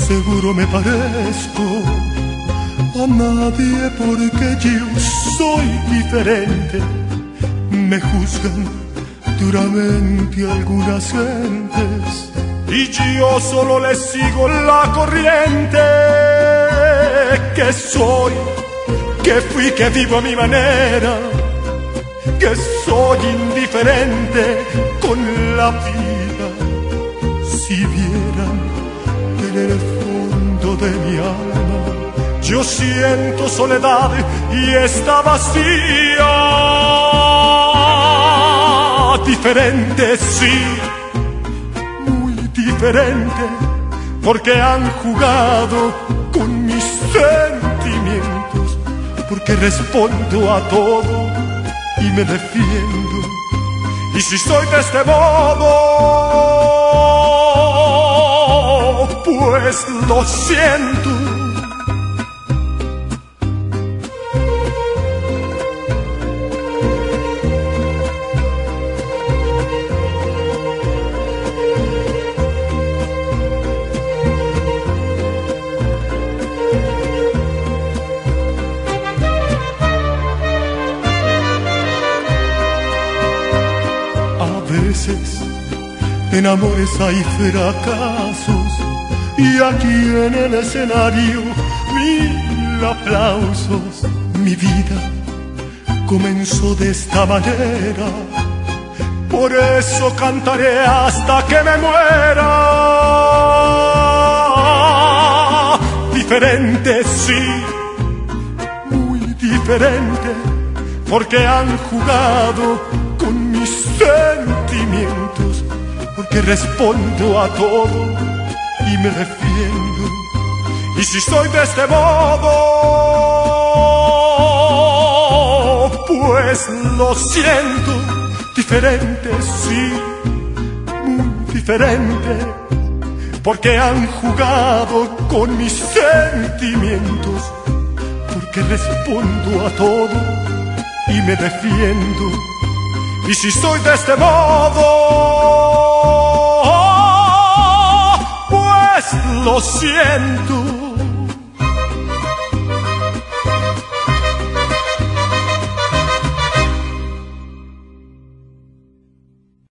seguro me parezco a nadie porque yo soy diferente. Me juzgan duramente algunas gentes y yo solo les sigo la corriente. Que soy, que fui, que vivo a mi manera, que soy indiferente con la vida. Si vieran que en el fondo de mi alma yo siento soledad y está vacía. Diferente, sí, muy diferente, porque han jugado con mis sentimientos, porque respondo a todo y me defiendo. Y si soy de este modo, pues lo siento. En amores hay fracasos y aquí en el escenario 1000 aplausos. Mi vida comenzó de esta manera, por eso cantaré hasta que me muera. Diferente, sí, muy diferente, porque han jugado con mis sentimientos, porque respondo a todo y me defiendo. Y si soy de este modo, pues lo siento. Diferente, sí, muy diferente, porque han jugado con mis sentimientos, porque respondo a todo y me defiendo. Y si soy de este modo, pues lo siento.